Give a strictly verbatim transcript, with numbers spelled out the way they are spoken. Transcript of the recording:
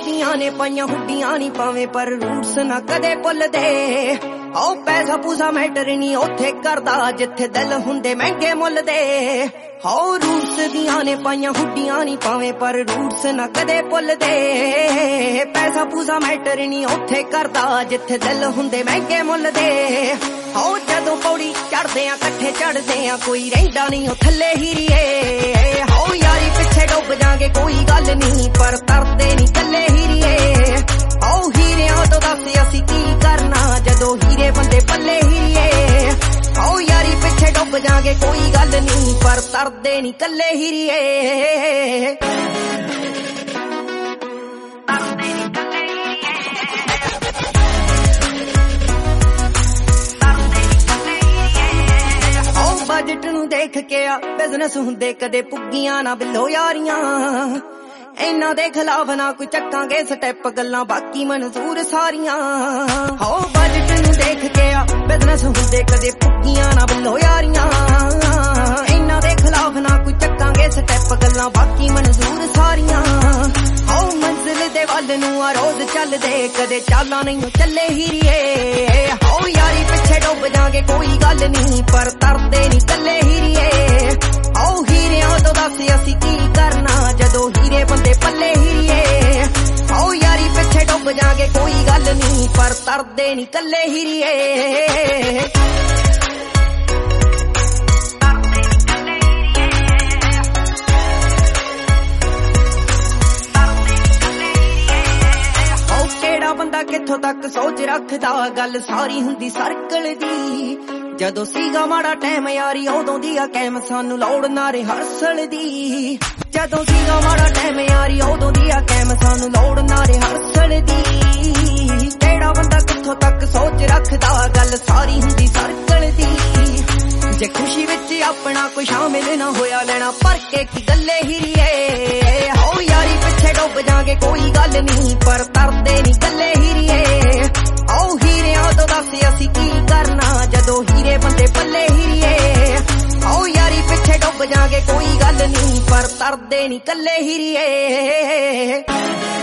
ਦੀਆਂ ਨੇ ਪਾਈਆਂ ਹੁੱਡੀਆਂ ਨੀ ਪਾਵੇਂ ਪਰ ਰੂਟਸ ਨਾ ਕਦੇ ਭੁੱਲਦੇ। ਆਓ ਪੈਸਾ ਪੂਸਾ ਮੈਟਰ ਨੀ ਉੱਥੇ ਕਰਦਾ ਜਿੱਥੇ ਦਿਲ ਹੁੰਦੇ ਮਹਿੰਗੇ ਮੁੱਲ ਦੇ। ਹਾਓ ਰੂਟਸ ਦੀਆਂ ਨੇ ਪਾਈਆਂ ਹੁੱਡੀਆਂ ਨੀ ਪਾਵੇਂ ਪਰ ਰੂਟਸ ਨਾ ਕਦੇ ਭੁੱਲਦੇ। ਪੈਸਾ ਪੂਸਾ ਮੈਟਰ ਨੀ ਉੱਥੇ ਕਰਦਾ ਜਿੱਥੇ ਦਿਲ ਹੁੰਦੇ ਮਹਿੰਗੇ ਮੁੱਲ ਦੇ। ਹਾਓ ਜਦੋਂ ਪੌੜੀ ਚੜਦੇ ਆ ਇਕੱਠੇ ਚੜਦੇ ਆ ਕੋਈ ਰਹਿੰਦਾ ਨਹੀਂ ਉਹ ਥੱਲੇ ਹੀਰੀਏ। ਹਾਓ ਯਾਰੀ ਪਿੱਛੇ ਡੁੱਬ ਜਾਗੇ ਕੋਈ ਗੱਲ ਨਹੀਂ ਪਰ ਤਰਦੇ ਨਹੀਂ ਕੱਲੇ ਹੀਰੀਏ। ਹਾਓ ਹੀਰਿਆਂ ਤੋਂ ਦੱਸ ਅਸੀਂ ਕੀ ਕਰਨਾ ਜਦੋਂ ਹੀਰੇ ਬੰਦੇ ਪੱਲੇ ਹੀਰੀਏ। ਹਾਓ ਯਾਰੀ ਪਿੱਛੇ ਡੁੱਬ ਜਾਗੇ ਕੋਈ ਗੱਲ ਨਹੀਂ ਪਰ ਤਰਦੇ ਨਹੀਂ ਕੱਲੇ ਹੀਰੀਏ। ਬਜਟ ਨੂੰ ਦੇਖ ਕੇ ਆ ਬਿਜ਼ਨਸ ਹੁੰਦੇ ਕਦੇ ਪੁੱਗੀਆਂ ਨਾ ਬਿੱਲੋ ਯਾਰੀਆਂ। ਇਹਨਾਂ ਦੇ ਖਿਲਾਫ ਨਾ ਕੋਈ ਚੱਕਾਂਗੇ ਸਟੈਪ ਗੱਲਾਂ ਬਾਕੀ ਮਨਜ਼ੂਰ ਸਾਰੀਆਂ। ਹੋ ਬਜਟ ਨੂੰ ਦੇਖ ਕੇ ਆ ਬਿਜ਼ਨਸ ਹੁੰਦੇ ਕਦੇ ਪੁੱਗੀਆਂ ਨਾ ਬਿੱਲੋ ਯਾਰੀਆਂ। ਇਹਨਾਂ ਦੇ ਖਿਲਾਫ ਨਾ ਕੋਈ ਚੱਕਾਂਗੇ ਸਟੈਪ ਗੱਲਾਂ ਬਾਕੀ ਮਨਜ਼ੂਰ ਸਾਰੀਆਂ। ਹੋ ਮੰਜ਼ਿਲ ਦੇ ਵੱਲ ਨੂੰ ਆ ਰੋਜ਼ ਚੱਲਦੇ ਕਦੇ ਚਾਲਾਂ ਨਹੀਂ ਚੱਲੇ ਹੀਰੀਏ। ਹੋ ਯਾਰੀ ਪਿੱਛੇ ਡੁੱਬ ਜਾਗੇ ਕੋਈ ਗੱਲ ਨਹੀਂ ਪਰ ਤਰਦੇ ਨਹੀਂ ਕੱਲੇ ਹੀਰੀਏ। ਆਓ ਹੀਰਿਆਂ ਤੋਂ ਦੱਸ ਅਸੀਂ ਕੀ ਕਰਨਾ ਜਦੋਂ ਹੀਰੇ ਬੰਦੇ ਪੱਲੇ ਹੀਰੀਏ। ਆਓ ਯਾਰੀ ਪਿੱਛੇ ਡੁੱਬ ਜਾਗੇ ਕੋਈ ਗੱਲ ਨਹੀਂ ਪਰ ਤਰਦੇ ਨਹੀਂ ਕੱਲੇ ਹੀਰੀਏ। ਬੰਦਾ ਕਿੱਥੋਂ ਤੱਕ ਸੋਚ ਰੱਖਦਾ ਗੱਲ ਸਾਰੀ ਹੁੰਦੀ ਸਰਕਲ ਦੀ। ਜਦੋਂ ਸੀਗਾ ਮਾੜਾ ਟਾਈਮ ਯਾਰੀ ਉਦੋਂ ਦੀ ਆ ਕੈਮ ਸਾਨੂੰ ਲੋੜ ਨਾ ਰਿਹਰਸਲ ਦੀ। ਜਦੋਂ ਸੀਗਾ ਮਾੜਾ ਟਾਈਮ ਯਾਰੀ ਉਦੋਂ ਦੀ ਆ ਕੈਮ ਸਾਨੂੰ ਲੋੜ ਨਾ ਰਿਹਰਸਲ ਦੀ। ਕਿਹੜਾ ਬੰਦਾ ਕਿੱਥੋਂ ਤੱਕ ਸੋਚ ਰੱਖਦਾ ਗੱਲ ਸਾਰੀ ਹੁੰਦੀ ਸਰਕਲ ਦੀ। ਜੇ ਖੁਸ਼ੀ ਵਿੱਚ ਆਪਣਾ ਕੋਈ ਸ਼ਾਮਿਲ ਨਾ ਹੋਇਆ ਲੈਣਾ ਭਰ ਕੇ ਕੀ ਗੱਲੇ ਹੀਰੀਏ। ਹੋ ਯਾਰੀ ਪਿੱਛੇ ਡੁੱਬ ਜਾਗੇ ਕੋਈ ਗੱਲ ਨਹੀਂ ਪਰ ਤਰਦੇ ਨਹੀਂ ਕੱਲੇ ਹੀਰੀਏ। ਆਓ ਹੀਰਿਆਂ ਤੋਂ ਦੱਸ ਅਸੀਂ ਕੀ ਕਰਨਾ ਜਦੋਂ ਹੀਰੇ ਬੰਦੇ ਪੱਲੇ ਹੀਰੀਏ। ਆਓ ਯਾਰੀ ਪਿੱਛੇ ਡੁੱਬ ਜਾਗੇ ਕੋਈ ਗੱਲ ਨਹੀਂ ਪਰ ਤਰਦੇ ਨਹੀਂ ਕੱਲੇ ਹੀਰੀਏ।